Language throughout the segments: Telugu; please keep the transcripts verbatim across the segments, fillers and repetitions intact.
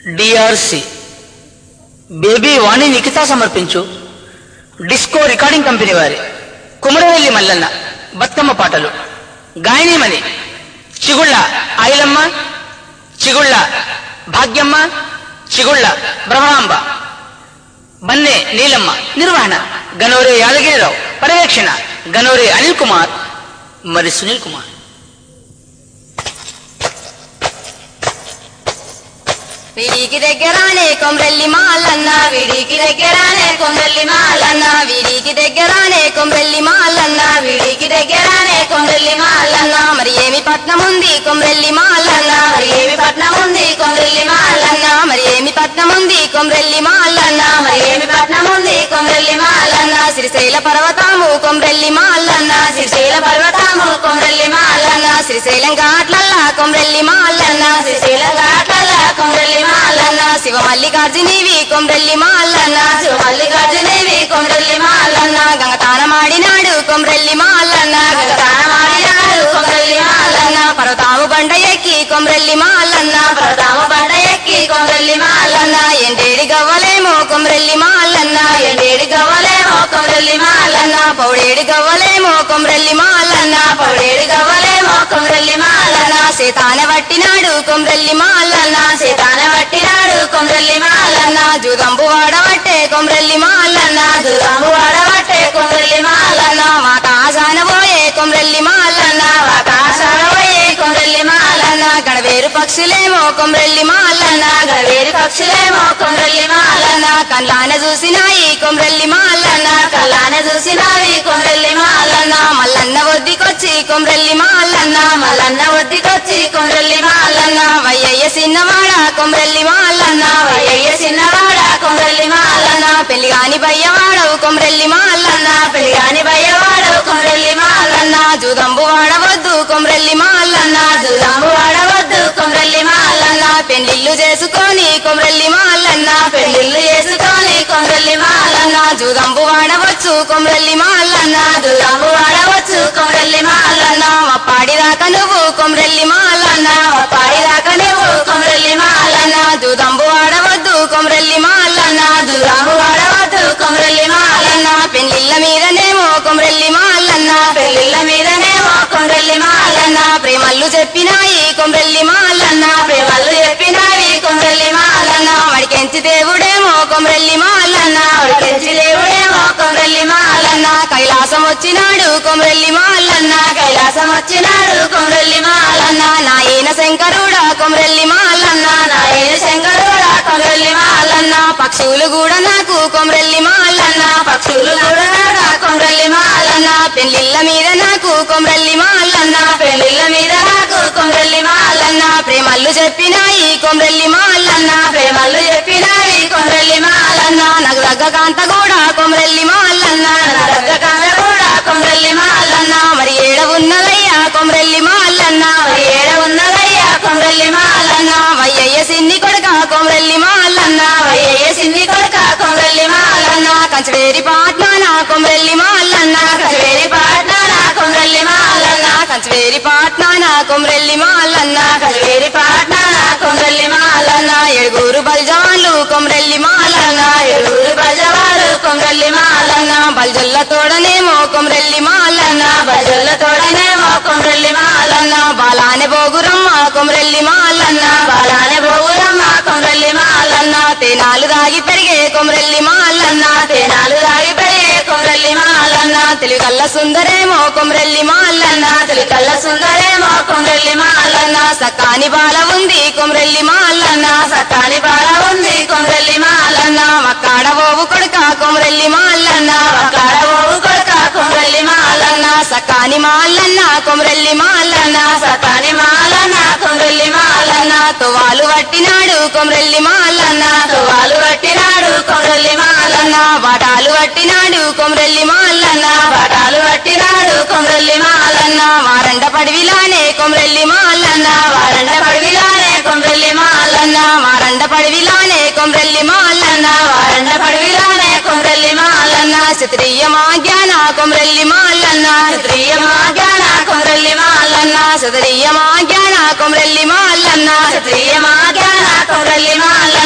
డిఆర్సి బేబీ వాణి నిఖిత సమర్పించు డిస్కో రికార్డింగ్ కంపెనీ వారి కుమరవెల్లి మల్లన్న బతుకమ్మ పాటలు. గాయనీమణి చిగుళ్ళ ఐలమ్మ, చిగుళ్ళ భాగ్యమ్మ, చిగుళ్ళ బ్రహ్మాంబ, బన్నె నీలమ్మ. నిర్వహణ గనోరే యాదగిరిరావు. పర్యవేక్షణ గనోరే అనిల్ కుమార్ మరి సునీల్ కుమార్. వీడికి దగ్గరానే కొమ్రెల్లి మాలన్న, వీడికి దగ్గరానే కొమ్రెల్లి మాలన్న, వీడికి దగ్గరానే కొమ్రెల్లి మాలన్న, వీడికి దగ్గరానే కొమ్రెల్లి మాలన్న. మరి ఏమి పట్నం ఉంది కొమ్రెల్లి మాలన్న, మరి ఏమి పట్నం ఉంది కొమ్రెల్లి మాలన్న, మరి ఏమి పట్నం ఉంది కొమ్రెల్లి మాలన్న, మరి ఏమి పట్నం ఉంది కొమ్రెల్లి మాలన్న. శ్రీశైల పర్వతము కొమ్రెల్లి మాలన్న, శ్రీశైల పర్వతము కొమ్రెల్లి మాలన్న, శ్రీశైలం ఘాట్లల్లా కొమ్రెల్లి మాలన్న, శ్రీశైలం ఘాట్లల్లా కొమ్రెల్లి మాలన్న. శివ మల్లికార్జునివి కొమ్రెల్లి మాలన్న, శివ మల్లికార్జునివి కొమ్రెల్లి మాలన్న. గంగతానమాడినాడు కొమ్రెల్లి మాలన్న, గంగతానమాడినాడు కొమ్రెల్లి మాలన్న. పర్వతాము బండ ఎక్కి కొమ్రెల్లి మాలన్న, పర్వతాము బండ ఎక్కి కొమ్రెల్లి మాలన్న. ఎండేడి గవ్వలేమో కొమ్రెల్లి మాలన్న, ఎండేడి గవ్వలేమో కొమ్రెల్లి మాలన్న. పౌడేడి గవ్వలేమో కొమ్రెల్లి మాలన్న, పౌడేడి గవ్వలేమో కొమ్రెల్లి మాలన్న. సీతాన వట్టినాడు కొమ్రెల్లి మాలన్న, సీతాన వట్టినాడు కొమ్రెల్లి మాలన్న. జూదంబు వాడవట్టే కొమ్రెల్లి మాలన్న, జూదంబు వాడవట్టే కొమ్రెల్లి మాలన్న. వాకాశాన పోయే కొమ్రెల్లి మాలన్న, వాకాశాన పోయే కొమ్రెల్లి మాలన్న. గడవేరు పక్షులేమో కొమ్రెల్లి మాలన్న, గడవేరు పక్షులేమో కొమ్రెల్లి మాలన్న. కళ్ళాన చూసినాయి కొమ్రెల్లి మాలన్న, కళ్ళాన చూసినాయి కొమ్రెల్లి మాలన్న. మల్లన్న ఒద్దికొచ్చి కొమ్రెల్లి మాలన్న, మల్లన్న ఒద్దికొచ్చి కొమ్రెల్లి మాలన్న. వయ్యయ్య చిన్నవాడ కొమ్రెల్లి మాలన్న, వయ్యయ్య చిన్నవాడ కొమ్రెల్లి మాలన్న. పెళ్లిగాని బయ్యవాడవు కొమ్రెల్లి మాలన్న, పెళ్లిగాని బయ్యవాడవు కొమ్రెల్లి మాలన్న. జూదంబు వాడవద్దు కొమ్రెల్లి మాలన్న, జూదంబు వాడవద్దు కొమ్రెల్లి మాలన్న. పెళ్లిళ్ళు చేసుకొని కొమ్రెల్లి మాలన్న, పెళ్లిళ్ళు చేసుకొని కొమ్రెల్లి మాలన్న. జూదంబు వాడవచ్చు కొమ్రెల్లి మాలన్న, జూదంబు వాడవచ్చు కొమ్రెల్లి మాలన్న. వప్పాడిదాకా నువ్వు కొమ్రెల్లి మాలన్న, వప్పాడిదాకా నువ్వు కొమ్రెల్లి మాలన్న. జూదంబు వాడవద్దు కొమ్రెల్లి మాలన్న, జూదంబు వాడవద్దు కొమ్రెల్లి మాలన్న. పెళ్లిళ్ళ మీదనేమో కొమ్రెల్లి మాలన్న, పెళ్లిళ్ళ మీదనేమో కొమ్రెల్లి మాలన్న. ప్రేమల్లు చెప్పినాయి కొమ్రెల్లి మాలన్న, ప్రేమల్లు చెప్పినాయి కొమ్రెల్లి మాలన్న. వాడికెంచి దేవుడేమో కొమ్రెల్లి మాలన్న, వాడికెంచి దేవుడేమో కొమ్రెల్లి మాలన్న. కైలాసం వచ్చినాడు కొమ్రెల్లి మాలన్న, కైలాసం వచ్చినాడు కొమ్రెల్లి మాలన్న. నాయన శంకరుడా కొమ్రెల్లి మాలన్న, నాయన శంకరుడా కొమ్రెల్లి మాలన్న. పక్షులు కూడా నాకు కొమ్రెల్లి మాలన్న, పక్షులు కూడా నాకు కొమ్రెల్లి మాలన్న. పెళ్లిళ్ళ మీద నాకు కొమ్రెల్లి మాలన్న, పెళ్లిళ్ళ మీద నాకు కొమ్రెల్లి మాలన్న. ప్రేమల్లు చెప్పినాయి కొమ్రెల్లి మాలన్న, ప్రేమల్లు చెప్పినాయి కొమ్రెల్లి మాలన్న. నాకు దగ్గ కాంత కూడా కొమ్రెల్లి మాలన్న, నాకు దగ్గ కాంత కూడా కొమ్రెల్లి మాలన్న. మరి ఏడ ఉన్నదయ్యా కొమ్రెల్లి మాలన్న, మరి ఏడ ఉన్నదయ్యా కొమ్రెల్లి మాలన్న. వయ్యయ్య సిన్ని కొడుక కొమ్రెల్లి మాలన్న, వయ్యయ్య సిన్ని కొడుక కొమ్రెల్లి మాలన్న. కంచవేరి పాట్నాన కొమ్రెల్లి మాలన్న, కంచవేరి పాట్నాన కొమ్రెల్లి మాలన్న. కంచవేరి పాట్నాన కొమ్రెల్లి మాలన్న, కంచవేరి పాట్నాన కొమ్రెల్లి మాలన్న. ఏడుగురు బల్జవాన్లు కొమ్రెల్లి మాలన్న, ఏడుగురు బల్జవాన్లు కొమ్రెల్లి మాలన్న. బల్జొల్ల తోడనేమో కొమ్రెల్లి మాలన్న, బల్జొల్ల తోడనేమో కొమ్రెల్లి మాలన్న. బాలానే బోగురమ్మ కొమ్రెల్లి మాలన్న, బాలానే బోగురమ్మ కొమ్రెల్లి మాలన్న. తేనాలు దాగి పెరిగే కొమ్రెల్లి మాలన్న, తేనాలు దాగి పెరిగే కొమ్రెల్లి మాలన్న. తెలుగల్ల సుందరేమో కొమ్రెల్లి మాలన్న, తెలుగల్ల సుందరేమో కొమ్రెల్లి మాలన్న. సకాని బాల ఉంది కొమ్రెల్లి మాలన్న, సకాని బాల ఉంది కొమ్రెల్లి మాలన్న. వక్కాడ ఓవు కొడుక కొమ్రెల్లి మాలన్న, వక్కాడ ఓవు కొడుక కొమ్రెల్లి మాలన్న. సకాని మాలన్న కొమ్రెల్లి మాలన్న, సకాని మాలన్న కొమ్రెల్లి మాలన్న. తువాలు వట్టినాడు కొమ్రెల్లి మాలన్న, తువాలు వట్టినాడు కొమ్రెల్లి మాలన్న. వాటాలు వట్టినాడు కొమ్రెల్లి మాలన్న, వాటాలు వట్టినాడు కొమ్రెల్లి మాలన్న. వారండ పడివిలానే కొమ్రెల్లి మాలన్న, వారండ పడివిలానే కొమ్రెల్లి మాలన్న. వారండ పడివిలానే కొమ్రెల్లి మాలన్న, వారండ పడివిలానే కొమ్రెల్లి మాలన్న. క్షత్రియ మాజ్ఞాన కొమ్రెల్లి మాలన్న, క్షత్రియ మాజ్ఞాన కొమ్రెల్లి మాలన్న. క్షత్రియ మాజ్ఞాన కొమ్రెల్లి మాలన్న, క్షత్రియ మాజ్ఞాన కొమ్రెల్లి మాలన్న.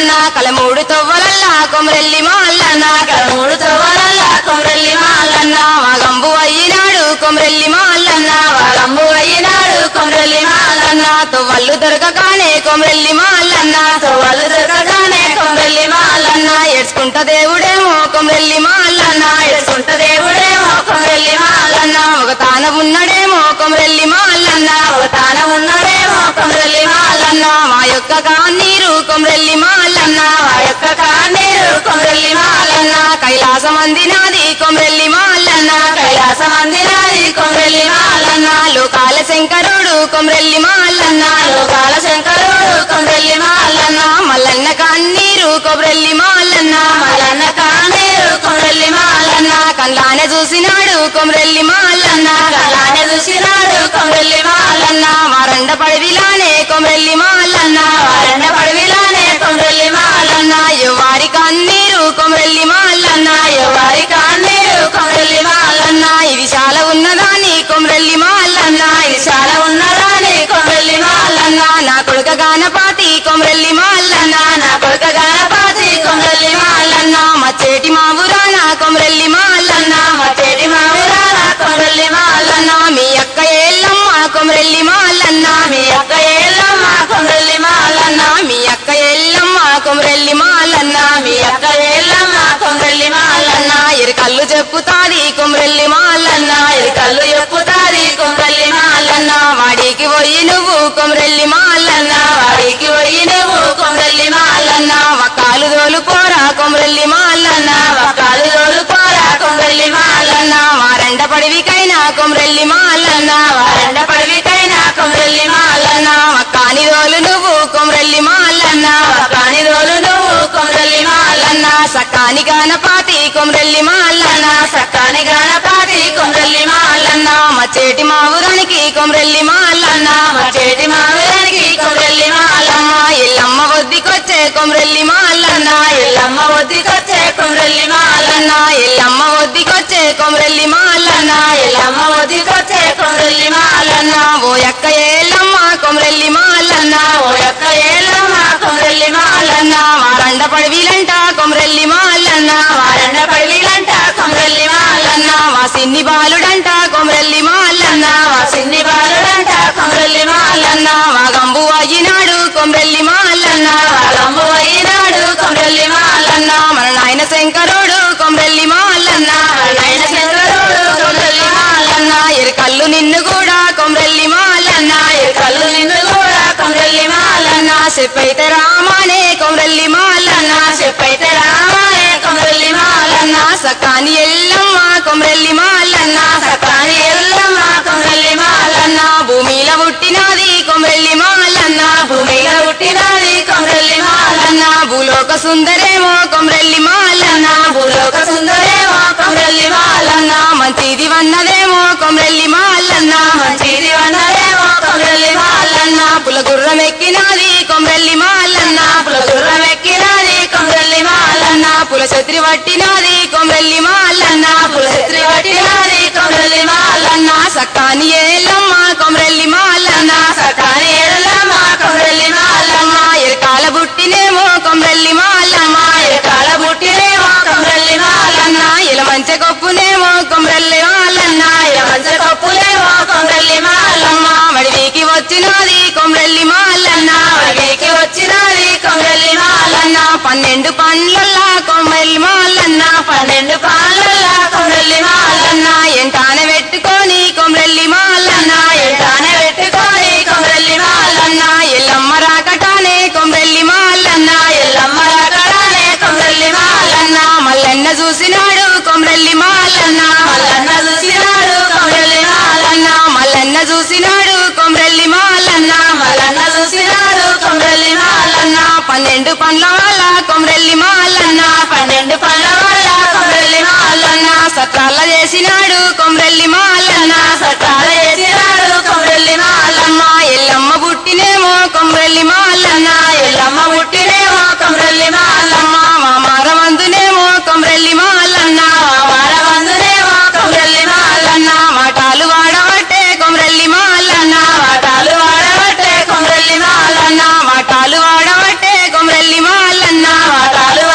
తొవ్వలల్లా కొమరెల్లి మాలన్న మూడు తోవలల్ల కొమరెల్లి మాలన్న వాగంబు అయినాడు కొమరెల్లి మాలన్న వాగంబు అయినాడు కొమరెల్లి మాలన్న తొవ్వళ్ళు దొరకగానే కొమరెల్లి మాలన్న తోవలు దొరకగానే కొమరెల్లి మాలన్న ఏడ్చుకుంట దేవుడేమో కొమరెల్లి మాలన్న ఎడుకుంట దేవుడేమో కొమరెల్లి మాలన్న ఒక తాన ఉన్నడేమో కొమరెల్లి మాలన్న ఒక తాన ఉన్నాడేమో కొమరెల్లి మాలన్న మా యొక్క కాన్నీరు కొమరెల్లి మాలన్న ఆ యొక్క కాన్నీరు కొమరెల్లి మాలన్న కైలాసం అందినాది కొమరెల్లి మాలన్న కైలాసం అందినాది కొమరెల్లి మాలన్న లోకాల శంకరుడు కొమరెల్లి మాలన్న లోకాల శంకరుడు కొమరెల్లి మాలన్న మల్లన్న కన్నీరు కొమరెల్లి మాలన్న మల్లన్న కాన్నీరు కొమరెల్లి మాలన్న కళ్ళానే చూసినాడు కొమరెల్లి మాలన్న కళ్ళానే చూసినాడు కొమరెల్లి మాలన్న వారండ పడవిలానే కొమరెల్లి మాలన్న వారండ పడవిలానే కొమరెల్లి మాలన్న వారి కన్నీరు కొమరెల్లి మాలన్న వారి కాన్నీరు కొమరెల్లి మాలన్న ఇది చాలా ఉన్నదాని కొమరెల్లి మాలన్న ఇది చాలా ఉన్నదాని కొమరెల్లి మాలన్న నా కొడుక గానపాతి కొమరెల్లి మాలన్న నా కొడుక గణపతి కొమరెల్లి మాలన్న మచ్చేటి మా ఊరాన కొమరెల్లి మాలన్న మట్టేటి మావిరాల కొమరెల్లి మాలన్న మీ అక్క ఏళ్ళమ్మ కొమరెల్లి మాలన్న మీ అక్క ఏళ్ళమ్మ కొమరెల్లి మాలన్న మీ అక్క ఏళ్ళమ్మ కొమరెల్లి మాలన్న మీ అక్క ఏళ్ళమ్మ కొమరెల్లి మాలన్న ఇరు కళ్ళు చెప్పుతాది కొమరెల్లి మాలన్న ఇది కళ్ళు చెప్పుతాది కొమరెల్లి మాలన్న వాడికి పోయి నువ్వు కొమరెల్లి మాలన్న వాడికి పోయి నువ్వు కొమరెల్లి మాలన్న వకాలు దోలు పోరా కొమరెల్లి మాలన్న వకాలు తోలు పోరా కొమరెల్లి మాలన్న వారండ పడివికైనా కొమరెల్లి మాలన్న వారండ పడవికైనా కొమరెల్లి మాలన్న వక్కాని దోలు నువ్వు కొమరెల్లి మాలన్న వకాని తోలు నువ్వు కొమరెల్లి మాలన్న సకాని గానపాతి కొమరెల్లి మాలన్న సక్కాని గణపతి కొమరెల్లి మాలన్న మచ్చేటి మా ఊరానికి కొమరెల్లి మాలన్న మట్టేటి మావిరానికి కొమరెల్లి మాలన్న ఎల్లమ్మ వద్దికొచ్చే కొమరెల్లి మాలన్న ఎల్లమ్మ ఒద్దికొచ్చే కొమరెల్లి మాలన్న ఎల్లమ్మ వద్దికొచ్చే కొమరెల్లి మాలన్న ఎల్లమ్మ ఒద్దికొచ్చే కొమరెల్లి మాలన్న ఓ యొక్క ఏళ్ళమ్మ కొమరెల్లి మాలన్న ఓ యొక్క ఏళ్ళమ్మ కొమరెల్లి మాలన్న వారండ పడవిలంట కొమరెల్లి మాలన్న వారండ పడవిలంట కొమరెల్లి మాలన్న మా సిన్ని బాలుడంట కొమరెల్లి మాలన్న మా సిన్ని బాలుడంట కొమరెల్లి మాలన్న వాగంబు అయినాడు కొమరెల్లి మాలన్న వాగంబు అయినాడు కొమరెల్లి మాలన్న మన నాయన శంకరుడు కొమరెల్లి మాలన్న నాయన శంకరుడు కొమరెల్లి మాలన్న ఇరు కళ్ళు నిన్ను కూడా కొమరెల్లి మాలన్న కళ్ళు నిన్ను కూడా కొమరెల్లి మాలన్న చెప్పైతే రామానే కొమరెల్లి మాలన్న చెప్పైతే రామాయే కొమరెల్లి మాలన్న సకాని ఎల్లమ్మ కొమరెల్లి మాలన్న సకాని ఎల్లమ్మ కొమరెల్లి మాలన్న భూమిలో పుట్టినది కొమరెల్లి మాలన్న భూమిలో పుట్టినది కొమరెల్లి మాలన్న భూలోక సుందరేమో కొమరెల్లి మాలన్న భూలోక సుందరేమో కొమరెల్లి మాలన్న మంచిది వన్నదేమో కొమరెల్లి మాలన్న మంచిది వన్నదేమో కొమరెల్లి మాలన్న పులగుర్రం ఎక్కినది కొమరెల్లి మాలన్న పులగుర్రం ఎక్కినది కొమరెల్లి మాలన్న పుల ఛత్రి పట్టినది కొమరెల్లి మాలన్న పులఛత్రి పట్టినది కొమరెల్లి మాలన్న సక్కాని ఏళ్ళమ్మ కొమరెల్లి మాలన్న సకాని ఎల్లమ్మ కొమరెల్లి మాలన్న ఎరకాల బుట్టినేమో కొమరెల్లి మాలమ్మ ఎరకాల బుట్టినేమో కొమరెల్లి మాలన్న ఇలా మంచి కొప్పునేమో కొమరెల్లి మాలన్న మంచ కప్పులేమో కొమరెల్లి మాలమ్మ వడివికి వచ్చినది కొమరెల్లి మాలన్న వడికి వచ్చినది కొమరెల్లి మాలన్న పన్నెండు పండ్లల్లా కొమరెల్లి మాలన్న పన్నెండు పాలల్ల కొమరెల్లి మాలన్న ఎంటాన పెట్టుకొని కొమరెల్లి మాలన్న ఎంటానే పెట్టుకొని కొమరెల్లి మాలన్న ఎల్లమ్మ రాకటానే కొమరెల్లి మాలన్న ఎల్లమ్మ రాకడానే కొమరెల్లి మాలన్న మల్లన్న చూసినాడు కొమరెల్లి మాలన్న మల్లన్న చూసినాడు కొమరెల్లి మాలన్న మల్లన్న చూసినాడు కొమరెల్లి మాలన్న మల్లన్న చూసినాడు కొమరెల్లి మాలన్న పన్నెండు పండ్ల వల్ల కొమరెల్లి మాలన్న పన్నెండు పళ్ళ వల్ల కొమరెల్లి మాలన్న సత్రాల చేసినాడు కొమరెల్లి మాలన్న సకాల చేసినాడు కొమరెల్లి మాలమ్మ ఎల్లమ్మ పుట్టినేమో కొమరెల్లి మాలన్న ఎల్లమ్మ పుట్టినేమో కొమరెల్లి మాలమ్మ మా మారమందునేమో కొమరెల్లి మాలన్న వారవందునేమో కొమరెల్లి మాలన్న మాటాలు వాడబట్టే కొమరెల్లి మాలన్న వాటాలు వాడబట్టే కొమరెల్లి మాలన్న మాటాలు వాడబట్టే కొమరెల్లి మాలన్న వాటాలు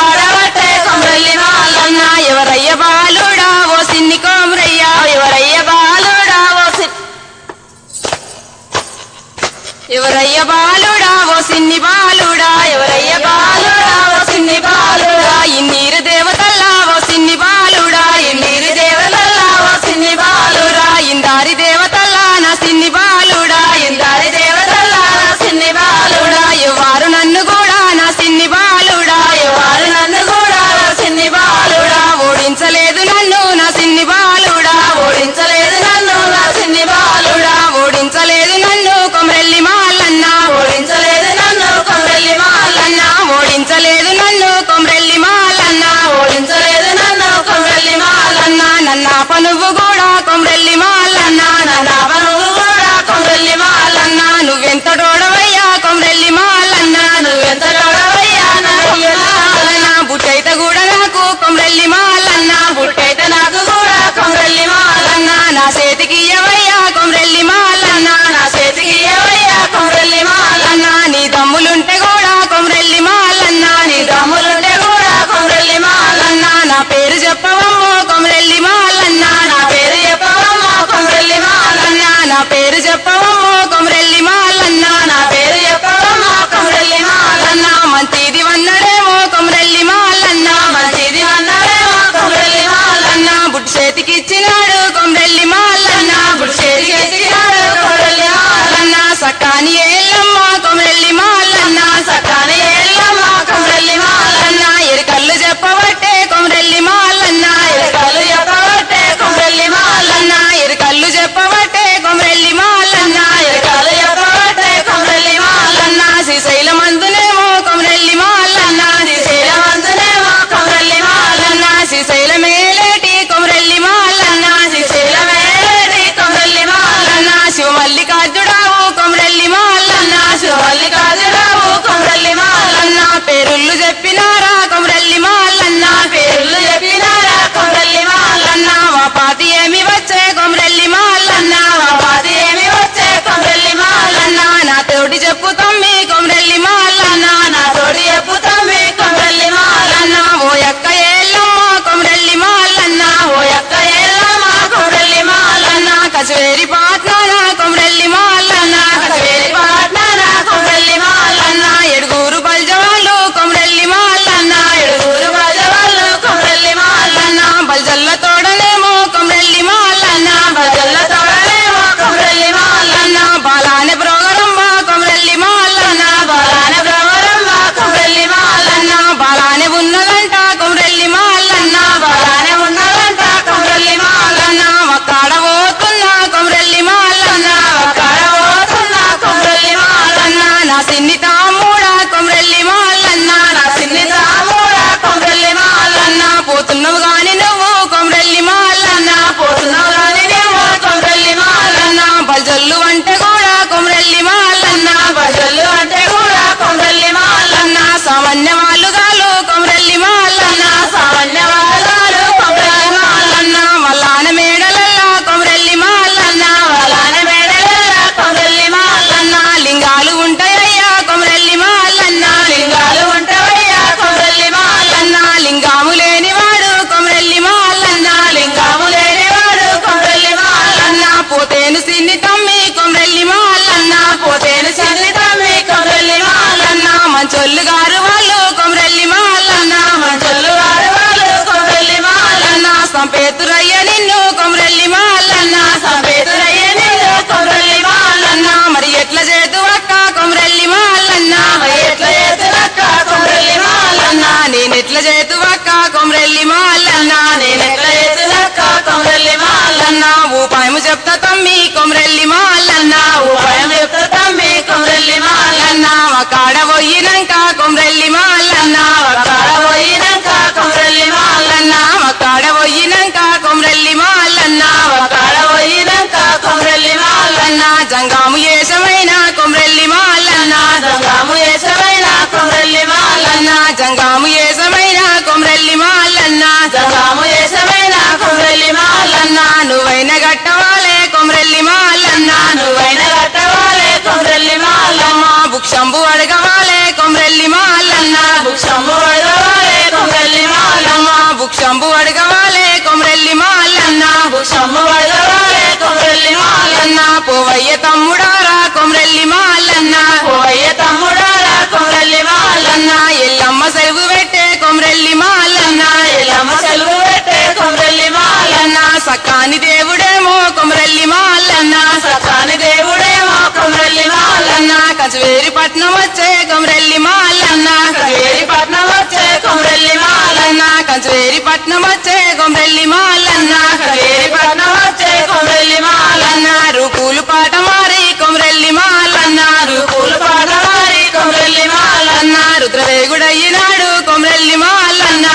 సావన్య వాళ్ళుగాలు కొమరెల్లి మాలన్న సావన్య వాళ్ళగాలు కొమరెల్లి మాలన్న వల్లాన మేడలల్లా కొమరెల్లి మాలన్న వలాన మేడలల్ల కొమరెల్లి మాలన్న లింగాలు ఉంటాయ్యా కొమరెల్లి మాలన్న లింగాలు ఉంటవయ్యా కొమరెల్లి మాలన్న లింగాము లేనివాడు కొమరెల్లి మాలన్న లింగాము లేనివాడు కొమరెల్లి మాలన్న పోతేను సిన్ని తమ్మి కొమరెల్లి మాలన్న పోతేను చిన్ని తమ్మి కొమరెల్లి మాలన్న మంచోళ్ళు గారు వాళ్ళు కొమరెల్లి మాలన్న మంచొల్లు వారు వాళ్ళు కొమరెల్లి మాలన్న సంపేతురయ్య నిన్ను కొమరెల్లి మాలన్న సంపేతురయ్య నిన్ను కొమరెల్లి మాలన్న మరి ఎట్లా చేతు అక్క కొమరెల్లి మాలన్న మరి ఎట్ల చేతులక్క కొమరెల్లి మాలన్న నేనెట్ల చేతు అక్క కొమరెల్లి మాలన్న నేనెట్ల చేతులక్క కొమరెల్లి మాలన్న ఊపాయము చెప్తా తమ్మి కొమరెల్లి మాలన్న ఉపాయం యొక్క తమ్మి కొమరెల్లి మాలన్న కాడ పోయినాక కొమరెల్లి మాలన్న కాడ పోయినాక కొమరెల్లి మాలన్న కాడ పోయినాక కొమరెల్లి మాలన్న కాడ పోయినాక కొమరెల్లి మాలన్న జంగాము ఏసమైన కొమరెల్లి మాలన్న గంగాము ఏసమైన కొమరెల్లి మాలన్న జంగాము ఏసమైన కొమరెల్లి మాలన్న గంగాము ఏసమైన కొమరెల్లి మాలన్న నువ్వైన గట్టవాలే కొమరెల్లి మాలన్న నువ్వైన కట్టవాలే కొమరెల్లి మాలన్న బుక్షంబు అడగవాలే కొమరెల్లి మాలన్న బుక్షము వడవాలే కొమరెల్లి మాలన్న బుక్షంబు అడగవాలే కొమరెల్లి మాలన్న బుక్షము వడవాలే కొమరెల్లి మాలన్న పోవయ్య తమ్ముడారా కొమరెల్లి మాలన్న పోయ్య తమ్ముడారా కొమరెల్లి మాలన్న ఎల్లమ్మ సెలవు పెట్టే కొమరెల్లి మాలన్న ఎల్లమ్మ సెలవు పెట్టే కొమరెల్లి మాలన్న సకాని దేవుడేమో కొమరెల్లి మాలన్న సకాని దేవుడేమో కొమరెల్లి మాలన్న కంచువేరి పట్నం వచ్చే కొమరెల్లి మాలన్న వేరి పట్నం వచ్చే కొమరెల్లి మాలన్న కంచువేరి పట్నం వచ్చే కొమరెల్లి మాలన్న వేరి పట్నం వచ్చే కొమరెల్లి మాలన్న రూపులు పాట మారి కొమరెల్లి మాలన్న పూలు పాడవారి కొమరెల్లి మాలన్న రుద్రవేగుడయ్యినాడు కొమరెల్లి మాలన్న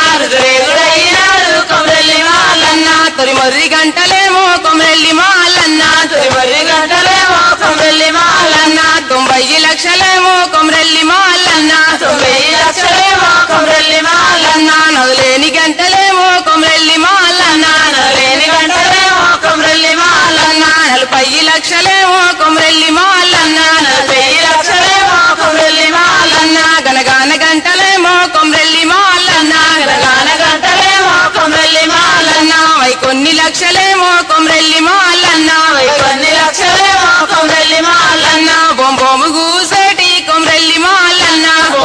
రేగుడైనాడు కొమరెల్లి మాలన్న తొలి మొర్రి గంటలేమో కొమరెల్లి మాలన్న తొలి గంటలేమో కొమరెల్లి మాలన్న తొంభై లక్షలేమో కొమరెల్లి మాలన్న తొంభై లక్షలేమో కొమరెల్లి మాలన్న నదులేని గంటలేమో కొమరెల్లి మాలన్న లేని గంటలేమో కొమరెల్లి మాలన్న నలభై లక్షలేమో కొమరెల్లి మాలన్న నలభై లక్షలేమో కొమరెల్లి మాలన్న గనగాన గంటలేమో కొమరెల్లి మాలన్న గాన గంటలేమో కొమరెల్లి మాలన్న వై కొన్ని లక్షలేమో కొమరెల్లి మాలన్న కొన్ని లక్షలేమో కొమరెల్లి మాలన్న బొంబొమ్ము గూసేటి కొమరెల్లి మాలన్న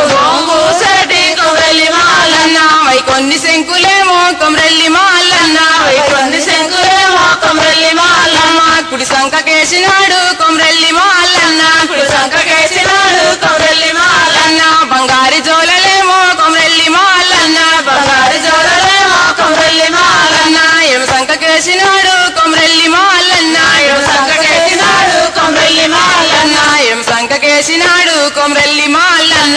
గోసేటి కొమరెల్లి మాలన్న వై కొన్ని శంకులేమో కొమరెల్లి మాలన్న కొన్ని శంకులేమో కొమరెల్లి మాలన్న కుడి సంకకేసినాడు కొమరెల్లి మాలన్న ఇప్పుడు సంకకేసినాడు కొమరెల్లి మాలన్న బంగారి జోలలేమో కొమరెల్లి మాలన్న బంగారు జోడలేమో కొమరెల్లి మాలన్న ఎడు సంకకేసినాడు కొమరెల్లి మాలన్న సంకకేసినాడు కొమరెల్లి మాలన్న ఎం సంకకేసినాడు కొమరెల్లి మాలన్న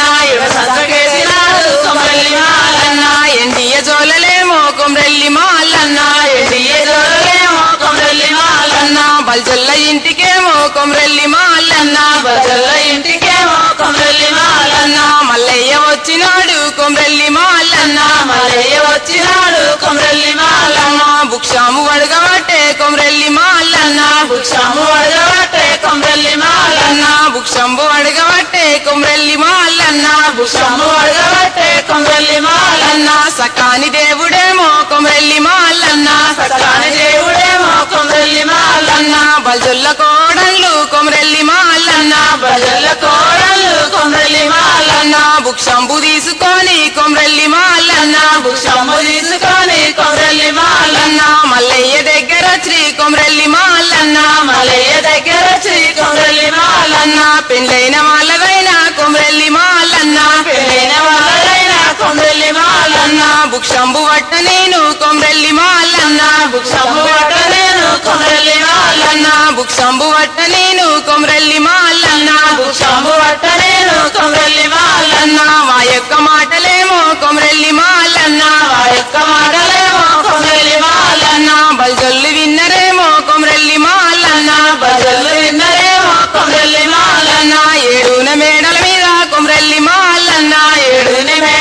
సంకకేసినాడు కొమరెల్లి మాలన్న ఎండియ జోలలేమో కొమరెల్లి మాలన్న ఎండియ జోడలేమో కొమరెల్లి మాలన్న బల్జల్ల ఇంటికేమో కొమరెల్లి మాలన్న బజల్ల ఇంటికేమో కొమరెల్లి మాలన్న మల్లయ్య వచ్చినాడు కొమరెల్లి మాలన్న మలయ్య వచ్చినాడు కొమరెల్లి మాలన్న బుక్షాము వడగబట్టే కొమరెల్లి మాలన్న బుక్షము వడగబట్టే కొమరెల్లి మాలన్న బుక్షంబు వడగబట్టే కొమరెల్లి మాలన్న బుక్షము వడగబట్టే కొమరెల్లి మాలన్న సకాని దేవుడేమో కొమరెల్లి మాలన్న సకాని దేవుడేమో కొమరెల్లి మాలన్న బల్జొల్ల కోడళ్ళు కొమరెల్లి మాలన్న బజల్ల కోడళ్ళు కొమరెల్లి మాలన్న బుక్షంబు తీసుకొని కొమరెల్లి మాలన్న బుక్షము తీసుకొని కొమరెల్లి మాలన్న మల్లయ్య దగ్గర శ్రీ కొమరెల్లి మాలన్న మలయ్య దగ్గర శ్రీ కొమరెల్లి మాలన్న పెళ్ళైన వాళ్ళదైన కొమరెల్లి మాలన్న పెళ్ళైన వాళ్ళైన కొమరెల్లి మాలన్న బుక్షంబు వట్ట నేను కొమరెల్లి మాలన్న బుక్షము వట్ట నేను కొమరెల్లి మాలన్న బుక్షంబు వట్ట నేను కొమరెల్లి మాలన్న బుక్షము వట్ట నేను కొమరెల్లి మాలన్న మా యొక్క మాటలేమో కొమరెల్లి మాలన్న ఆ యొక్క మాటలేమో కొమరెల్లి మాలన్న బల్జొల్లు విన్నరేమో కొమరెల్లి మాలన్న బజల్లు విన్నరేమో కొమరెల్లి మాలన్న ఏడున మేడల మీద కొమరెల్లి మాలన్న ఏడుని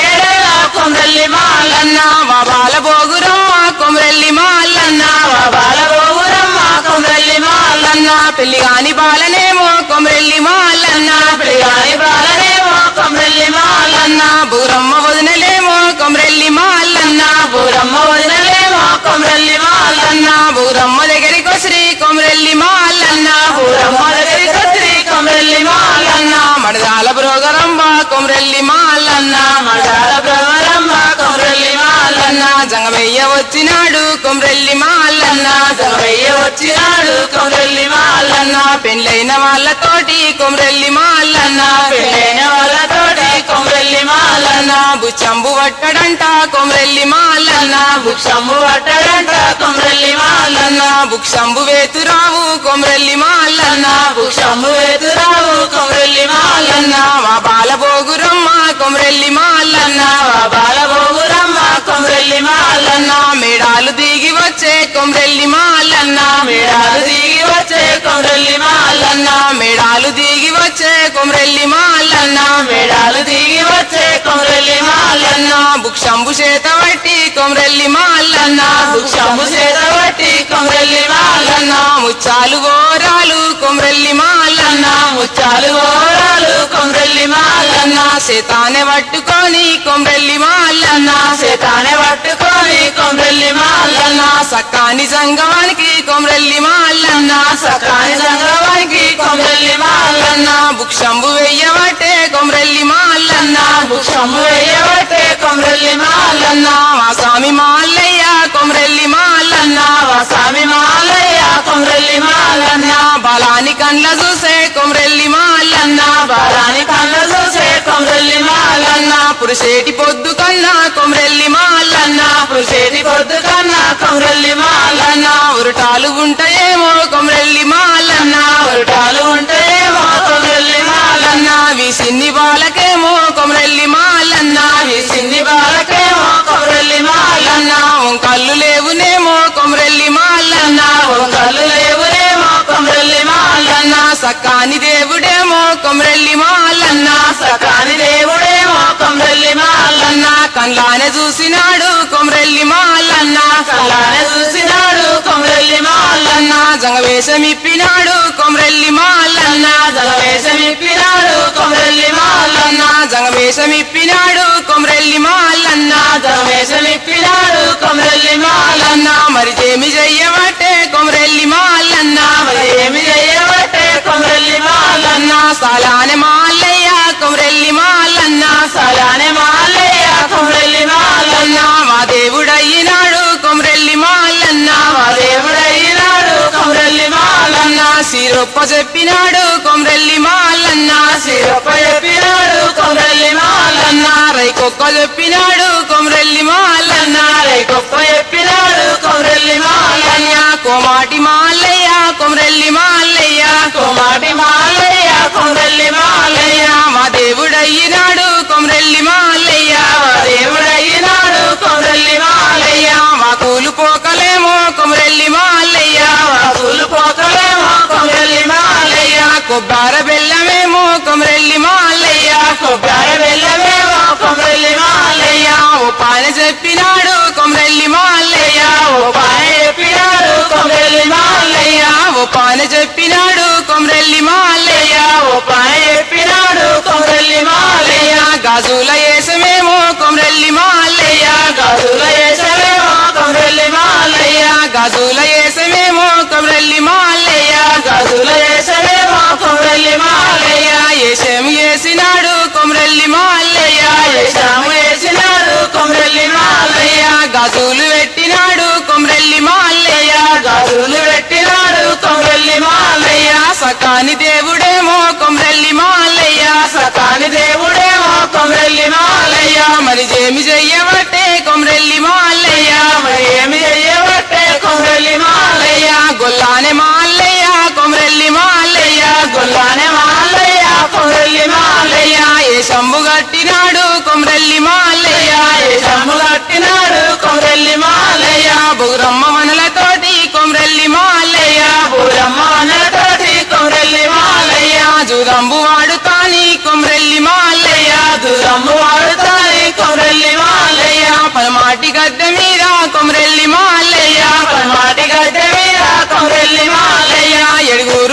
మాలన్న పెళ్లి కాని బాలనేమో కొమరెల్లి మాలన్న పెళ్లి కాని బాలనేమో కొమరెల్లి మాలన్న బూరమ్మ వదినలేమో కొమరెల్లి మాలన్న బూరమ్మ వదినలేమో కొమరెల్లి మాలన్న బూరమ్మ దగ్గరికి శ్రీ కొమరెల్లి మాలన్న బూరమ్మ దగ్గరికి శ్రీ కొమరెల్లి మాలన్న మడదాల బ్రోగరమ్మ కొమరెల్లి మాలన్న మడదాల బ్రోగరమ్మ కొమరెల్లి మాలన్న జంగమయ్య వచ్చినాడు కొమరెల్లి మాలన్న జంగమయ్య వచ్చినాడు కొమరెల్లి మాలన్న పెళ్ళైన వాళ్ళతోటి కొమరెల్లి మాలన్న పెళ్ళైన వాళ్ళతోటి కొమరెల్లి మాలన్న బుచ్చంబు పట్టడంట కొమరెల్లి మాలన్న బుచ్చంబు పట్టడంట కొమరెల్లి మాలన్న బుక్షంబు వేతురావు కొమరెల్లి మాలన్న బుక్షంబు వేతురావు కొమరెల్లి మాలన్న మా బాలబోగురమ్మ కొమరెల్లి మాలన్న మా బాలబోగురమ్మ కొమరెల్లి మాలన్న మేడాలు దిగి వచ్చే కొమరెల్లి మాలన్న మేడాలు దిగి వచ్చే కొమరెల్లి మాలన్న మేడాలు దిగి వచ్చే కొమరెల్లి మాలన్న మేడాలు దిగి వచ్చే కొమరెల్లి మాలన్న బుక్షంబు చేత బట్టి కొమరెల్లి మాలన్న బుక్షంబు చేత బట్టి కొమరెల్లి మాలన్న ముచ్చాలు ఓరాలు కొమరెల్లి మాలన్న ముచ్చాలు ఓరాలు కొమరెల్లి మాలన్న సేతానే పట్టుకొని కొమరెల్లి మాలన్న సేతానే పట్టుకొని కొమరెల్లి మాలన్న సకాని సంగమానికి కొమరెల్లి మాలన్న సకాని సంగమానికి కొమరెల్లి మాలన్న బుక్షంబు వెయ్యబట్టే కొమరెల్లి మాలన్న బుక్షంబు వెయ్యబట్టే కొమరెల్లి మాలన్న మా స్వామి మాల్లయ్య కొమరెల్లి మాలన్న మా స్వామి మాల్లయ్య కొమరెల్లి మాలన్న బలాని కండ్ల చూసే కొమరెల్లి మాలన్న బలాని కండ్ల చూసే కొమరెల్లి మాలన్న పురుషేటి పొద్దు కన్నా కొమరెల్లి మాలన్న పురుషేటి పొద్దు కన్నా కొమరెల్లి మాలన్న ఉరుటాలు ఉంటాయేమో కొమరెల్లి మాలన్న ఉరుటాలు ఉంటాయేమో కొమరెల్లి మాలన్న వీసిన్ని బాలకేమో కొమరెల్లి మాలన్న వీసిన్ని బాలకేమో కొమరెల్లి మాలన్న కళ్ళు లేవునేమో కొమరెల్లి మాలన్న కళ్ళు లేవునేమో కొమరెల్లి మాలన్న సకాని దేవుడేమో కొమరెల్లి మాలన్న సకాని దేవుడేమో కొమరెల్లి మాలన్న కళ్ళానే చూసినాడు కొమరెల్లి మాలన్న కళ్ళానే చూసినాడు కొమరెల్లి మాలన్న జంగవేషం ఇప్పినాడు కొమరెల్లి మాలన్న జంగవేషం ఇప్పినాడు కొమరెల్లి మాలన్న జంగవేషం ఇప్పినాడు కొమరెల్లి మాలన్న జంగవేషం ఇప్పినాడు కొమరెల్లి మాలన్న మరి ఏమి చెయ్యబట్టే కొమరెల్లి మాలన్న మరి ఏమి చెయ్యబట్టే కొమరెల్లి మాలన్న సలానే మాల్లయ్య కొమరెల్లి మాలన్న సలానే మాల్లయ్య కొమరెల్లి మాలన్న మా దేవుడయ్యినాడు కొమరెల్లి మాలన్న మా దేవుడయ్యినాడు కొమరెల్లి మాలన్న సిరొప్ప చెప్పినాడు కొమరెల్లి మాలన్న సిరొప్ప చెప్పినాడు కొమరెల్లి మాలన్న రైకొక్క చెప్పినాడు కొమరెల్లి మాలన్న రైకొక్క చెప్పినాడు కొమరెల్లి మాలన్న కోమాటి మాల్లయ్య కొమరెల్లి మాల్లయ్య కోమాటి మాల్లయ్య కొమరెల్లి మాల్లయ్య మా దేవుడయ్యినాడు కొమరెల్లి మాల్లయ్య మా దేవుడయ్యినాడు కొమరెల్లి మాల్లయ్య మా కూలు పోకలేమో కొమరెల్లి మాల్లయ్య మా కూలు పోకలేమో కొమరెల్లి మాల్లయ్య కొబ్బార బెల్లమేమో కొమరెల్లి మాల్లయ్య కొబ్బార బెల్లమేమో కొమరెల్లి మాల్లయ్య ఓ పాన చెప్పినాడు కొమరెల్లి మాల్లయ్య ఓ పాన చెప్పినాడు కొమరెల్లి మాల్లయ్య ఓ పాన చెప్పినాడు కొమరెల్లి మాల్లయ్య ఓ పాన చెప్పినాడు కొమరెల్లి మాల్లయ్య గాజుల ఏసమేమో కొమరెల్లి మాల్లయ్య గాజుల ఏసమేమో కొమరెల్లి మాల్లయ్య గాజుల ఏసమేమో కొమరెల్లి మాల్లయ్య గాజుల ఏసమేమో కొమరెల్లి మాల్లయ్య ఏషం ఏసినాడు కొమరెల్లి మాల్లయ్య ఏషం ఏసినాడు కొమరెల్లి మాల్లయ్య గాజులు పెట్టినాడు కొమరెల్లి మాల్లయ్య గాజులు పెట్టినాడు కొమరెల్లి మాల్లయ్య సకాని దేవుడేమో కొమరెల్లి మాల్లయ్య సకాని దేవుడేమో కొమరెల్లి మాల్లయ్య మరి ఏమి చెయ్యబట్టే కొమరెల్లి మాల్లయ్య మరి ఏమి చెయ్యబట్టే కొమరెల్లి మాల్లయ్య గొల్లానే మాల్లయ్య కొమరెల్లి మాల్లయ్య గొల్లానే మాల్లయ్య కొమరెల్లి మాల్లయ్య ఏ శంభు గట్టినాడు కొమరెల్లి మాల్లయ్య ఏ శంభు గట్టినాడు కొమరెల్లి మాల్లయ్య బుగురమ్మ మనలతోటి కొమరెల్లి మాల్లయ్య బుగురమ్మ మనలతోటి కొమరెల్లి మాల్లయ్య జూదంబు వాడుతాని కొమరెల్లి మాల్లయ్య జూదంబు వాడుతాని కొమరెల్లి మాల్లయ్య పరమాటి గద్దె మీద కొమరెల్లి మాల్లయ్య పరమాటి గద్దె మీద కొమరెల్లి మాల్లయ్య ఎడుగు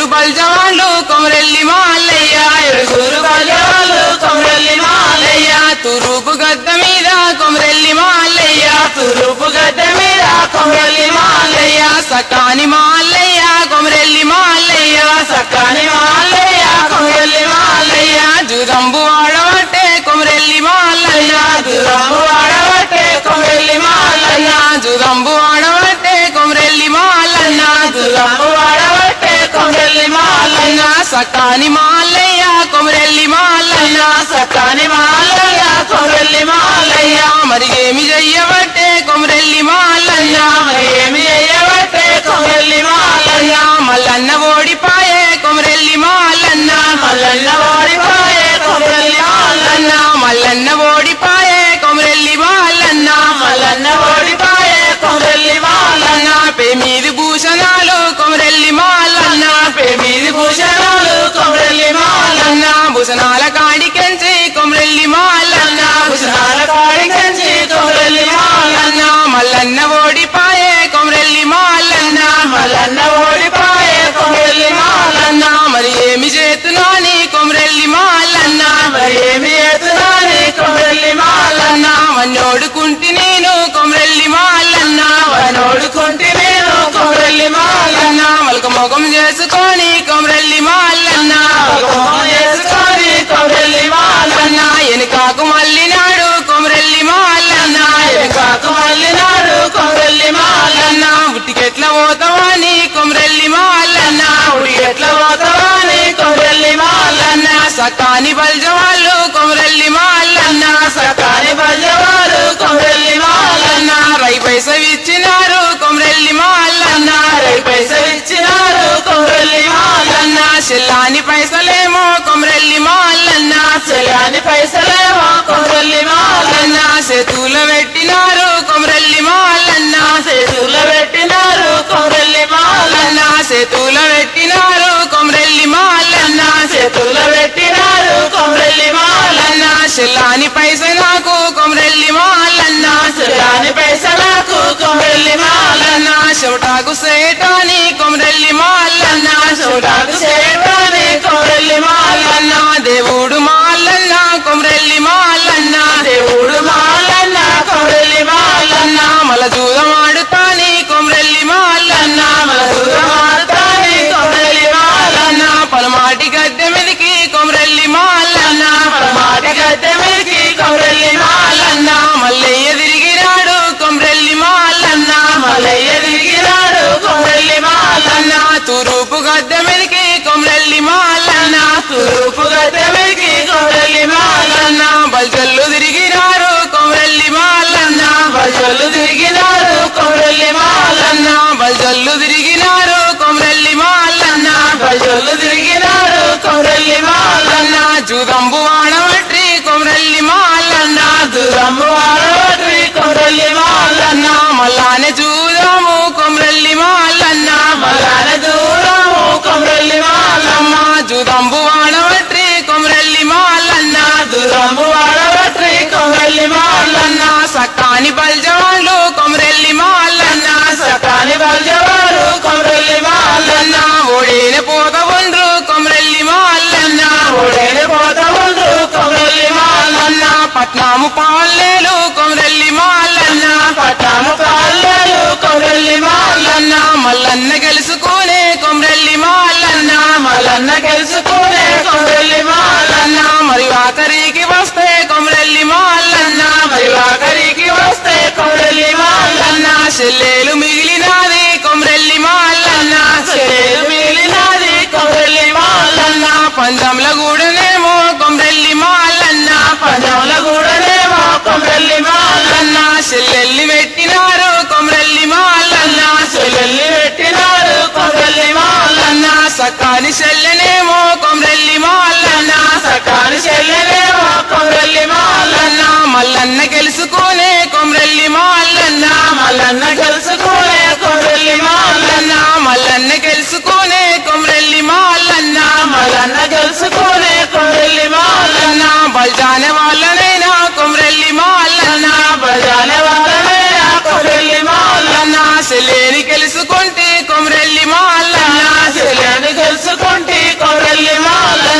ఊరు బజాలు కొమరెల్లి మాలయ్య తూరుపు గద్ద మీద కొమరెల్లి మాల్లయ్య తూరుపు గడ్డ మీద కొమరెల్లి మాలయ్య సకాని మాల్లయ్య కొమరెల్లి మాల్లయ్య సకాని మాలయ్య కొమరెల్లి మాలయ్య జుదంబు వాడబట్టే కొమరెల్లి మాల్లయ్య దురము వాడబట్టే కొమరెల్లి మాలయ్య జుదంబు వాడబట్టే కొమరెల్లి మాల్లయ్య దురము వాడబట్టే కొమరెల్లి మాలయ్య సకాని మాల్లయ్య కొమరెల్లి మాల్లయ్య సకాని మాలయ్య కొమరెల్లి మాలయ్య మరి ఏమి చెయ్యబట్టే కొమరెల్లి మాల్లయ్య ఏమి అయ్యబట్టే కొమరెల్లి మాలయ్య మల్లన్న ఓడిపాయే కొమరెల్లి మాల్లన్న మల్లన్న వాడిపోయే కొమరెల్లి మాలయ్య మల్లన్న ఓడిపాయే కొమరెల్లి మాల్లన్న మల్లన్న ఓడిపోయే కొమరెల్లి మాలయ్య పేమీది భూషణాలు కొమరెల్లి మాల్లన్న మీది భూషణాలు కొమరెల్లి మాలయ్య భూషణాల కాడికెంచి కొమరెల్లి మాల్లన్న భూషణాల కాడికెంచి కొమరెల్లి మాలయ్య మల్లన్న ఓడిపాయే కొమరెల్లి మాల్లన్న మల్లన్న ఓడిపోయే కొమరెల్లి మాలయ్య మరి ఏమి చేతున్నాని కొమరెల్లి మాల్లన్న మరి ఏమి ఎత్తునాని కొమరెల్లి మాలయ్య వన్నోడుకుంటి నేను కొమరెల్లి మాల్లన్న వనోడుకుంటే నేను కొమరెల్లి మాలయ్య మలక మొగం చేసుకొని కొమరెల్లి మాల్లన్న ముఖం చేసుకొని కొమరెల్లి మాలయ్య ఎనకాకు మళ్ళీ నాడు కొమరెల్లి మాల్లన్న కాకు మళ్ళీ నాడు కొమరెల్లి మాలయ్య ఉట్టికెట్ల పోతావని కొమరెల్లి మాల్లన్న ఎట్లా పోతావని కొమరెల్లి మాలయ్య సకాని బల్జవాళ్ళు కొమరెల్లి మాల్లన్న సకాని బజవారు కొమరెల్లి మాలయ్య రై పైస ఇచ్చినారు కొమరెల్లి మాల్లన్న రై పైసలు ఇచ్చినారు కొమరెల్లి మాలయ్య చెల్లాని పైసలేమో కొమరెల్లి మాల్లన్న చెలాని పైసలేమో కొమరెల్లి మాలయ్య చేతుల పెట్టినారు కొమరెల్లి మాల్లన్న చేతుల్లో పెట్టినారు కొమరెల్లి మాలయ్య చేతుల పెట్టినారు కొమరెల్లి మాల్లన్న చేతుల్లో పెట్టినారు కొమరెల్లి మాలయ్య చెల్లాని పైస నాకు కొమరెల్లి మాల్లన్న చెలాని పైసలకు కొమరెల్లి మాలయ్య చెవటాకు సేటాని కొమరెల్లి మాల్లన్న చూడాకు చేయటాని కొమరెల్లి మాలయ్య దేవుడు మాల్లన్న కొమరెల్లి మాల్లన్న దేవుడు మాలయ్య కొమరెల్లి మాలయ్య మల జూదమాడుతాని కొమరెల్లి మాల్లన్న మన దూరమాడతాని కొమరెల్లి మాలయ్య పలమాటి గద్దె మీదకి కొమరెల్లి మాల్లన్న మాటి గద్దె మీదకి కొమరెల్లి మాలయ్య మల్లయ్య తిరిగినాడు కొమరెల్లి మాల్లన్న మలయ్య తిరిగినాడు కొమరెల్లి మాలయ్య తూరుపు గద్దె మీదకి కొమరెల్లి మాల్లన్న తూర్పు గద్దె మీదకి కొమరెల్లి మాలయ్య బల్జల్లు తిరిగినారు కొమరెల్లి మాల్లన్న బజలు తిరిగినాడు కొమరెల్లి మాలయ్య బల్జల్లు తిరిగినారు కొమరెల్లి మాల్లన్న బజలు తిరిగినాడు కొమరెల్లి మాలయ్య జూదంబు వాడబట్టి కొమరెల్లి మాల్లన్న దురమ్ము వాడబట్టి కొమరెల్లి మాలయ్య మల్లానే చూదాము కొమరెల్లి మాల్లన్న మలాన దూరము కొమరెల్లి మాలమ్మ జూదంబు వాడబట్టి కొమరెల్లి మాల్లన్న దురమ్ము వాడబట్టి కొమరెల్లి మాలయ్య సక్కాని బల్జవాళ్ళు కొమరెల్లి మాల్లన్న సకాని బల్జవారు కొమరెల్లి మాలయ్య ఓడేన పోత ఉండ్రు కొమరెల్లి మాల్లన్న ఓడేన పోత ఉండ్రు కొమరెల్లి మాలయ్య పట్నాము పాలేలు కొమరెల్లి మాల్లన్న పట్టాము కాళ్ళు కొమరెల్లి మాలయ్య మల్లన్న గెలుసుకునే కొమరెల్లి మాల్లన్న మలన్న గెలుచుకునే కొమరెల్లి మాలయ్య మరి ఆఖరికి వస్తే కొమరెల్లి మాల్లన్న మరి ఆఖరికి వస్తే కొమరెల్లి మాలయ్య చెల్లెలు మిగిలినది కొమరెల్లి మాల్లన్న చెల్లెలు మిగిలినది కొమరెల్లి మాలయ్య పంజంల గూడనేమో కొమరెల్లి మాల్లన్న పంజంల గూడనేమో కొమరెల్లి మాలయ్య చెల్లెల్లి పెట్టినారు కొమరెల్లి మాల్లన్న చెల్లెల్ని పెట్టినారు కొమరెల్లి మాలయ్య సకాని చెల్లెనేమో కొమరెల్లి మాల్లన్న సకాని చెల్లెనేమో కొమరెల్లి మాలయ్య మల్లన్న గెలుసుకునే కొమరెల్లి మాల్లన్న మల్లన్న గెలుచుకునే కొమరెల్లి మాలయ్య మల్లన్న గెలుసుకునే కొమరెల్లి మాల్లన్న మల్లన్న గెలుచుకునే కొమరెల్లి మాలయ్య బల్జానే వాళ్ళనైనా కొమరెల్లి మాల్లన్న బజానే వాళ్ళనే కొమరెల్లి మాలయ్య చెల్లేని గెలుసుకుంటే కొమరెల్లి మాల్లన్న చెల్లెని గెలుచుకుంటే కొమరెల్లి మాలయ్య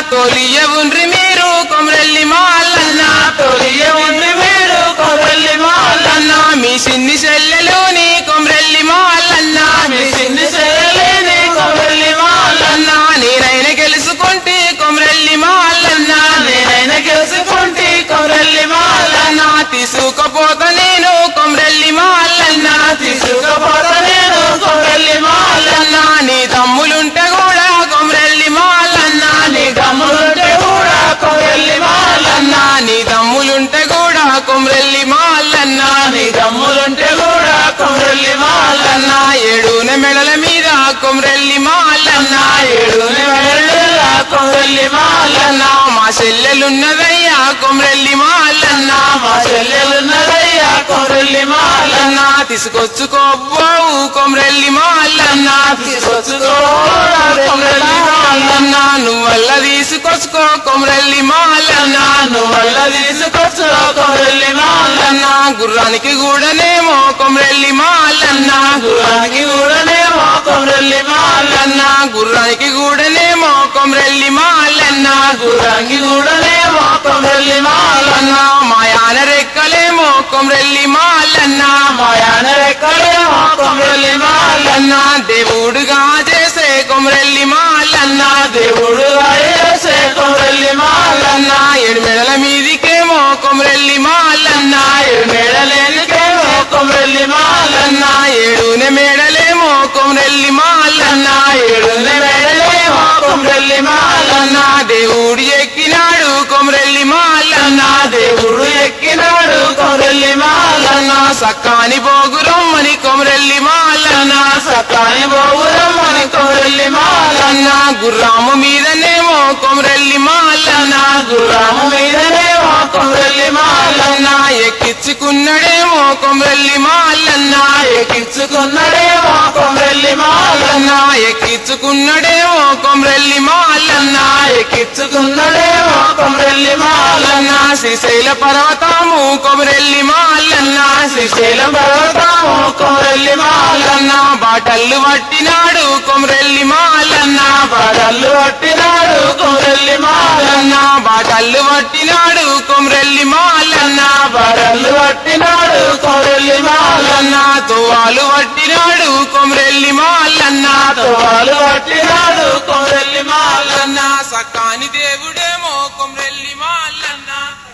తోలియ ఉండ్రి మీరు కొమరెల్లి మాలన్న తొలియ ఉండి మీరు కొమరెల్లి మాలన్న మీ సిన్ని చెల్లెలుని కొమరెల్లి మాలన్న మీ సిన్ని చేయలేని కొమరెల్లి మాలన్న నేనైనా గెలుచుకుంటే కొమరెల్లి మాలన్న నేనైనా గెలుచుకుంటే కొమరెల్లి మాలన్న తీసుకపోతా నేను కొమరెల్లి మాలన్న తీసుకుపోతా నేను కొమరెల్లి మాలన్న నీ తమ్ములుంటే కూడా కొమరెల్లి మాలన్న నీ తమ్ములుంటే కూడా కొమరెల్లి మాలన్న నీ తమ్ములుంటే కూడా కొమరెల్లి మాలన్న నీ తమ్ములుంటే కూడా కొమరెల్లి మాలన్న ఏడున మెడల మీద కొమరెల్లి మాలన్న ఏడుని వెళ్ళ కొమరెల్లి మాలన్న మా చెల్లెలున్నదయ్యా కొమరెల్లి మాలన్న మా చెల్లెలున్నదయ్యా కొమరెల్లి మాలన్న తీసుకొచ్చుకోబోవు కొమరెల్లి మాలన్న తీసుకొచ్చుకోరా కొమరెల్లి మాలన్న నువ్వల్ల తీసుకొచ్చుకో కొమరెల్లి మాలన్న నువ్వల్ల తీసుకొచ్చు కొమరెల్లి మాలన్న గుర్రానికి కూడానేమో కొమరెల్లి మాలన్న గురానికి కూడానేమో కొమరెల్లి మాలన్న గుర్రానికి కూడానేమో కొమరెల్లి మాలన్న గురానికి కూడానేమో కొమరెల్లి మాలన్న మాయాన రెక్కలేమో కొమరెల్లి మాలన్న మాయాన రెక్కలేమో కొమరెల్లి మాలన్న దేవుడుగా చేసే కొమరెల్లి మాలన్న దేవుడుగా చేసే కొమరెల్లి మాలన్న ఏడు మెడల మీదికేమో కొమరెల్లి మాలన్న ఏడు మేడలేనికేమో కొమరెల్లి మాలన్న ఏడునే మేడలేమో కొమరెల్లి మాలన్న ఏడున్న మేడలేమో కొమరెల్లి మాలన్న దేవుడు ఎక్కినాడు కొమరెల్లి మాలన్న దేవుడు ఎక్కినాడు కొమరెల్లి మాలన్న సక్కాని పోగురమ్మని కొమరెల్లి మాలన్న సకాని బోగురమ్మని కొమరెల్లి మాలన్న గుర్రాము మీదనేమో కొమరెల్లి మాలన్న గుర్రాము మీదనేమో కొమరెల్లి మాలన్న ఎక్కించుకున్నాడేమో కొమరెల్లి మాలన్న ఎక్కించుకున్నాడేమో కొమరెల్లి మాలన్న ఎక్కించుకున్నాడేమో కొమరెల్లి మాలన్న ఎక్కించుకున్నాడేమో కొమరెల్లి మాలన్న శ్రీశైల పర్వతము కొమరెల్లి మాలన్న శ్రీశైలం పర్వతము కొమరెల్లి మాలన్న బాటల్లు పట్టినాడు కొమరెల్లి మాలన్న బాటల్లు పట్టినాడు కొమరెల్లి మాలన్న బాటల్లు పట్టినాడు కొమరెల్లి మాలన్న బాటల్లు పట్టినాడు కొమరెల్లి మాలన్న తోవాలు పట్టినాడు కొమరెల్లి మాలన్న తోవాలు పట్టినాడు కొమరెల్లి మాలన్న సకాని దేవుడేమో కొమరెల్లి మాలన్న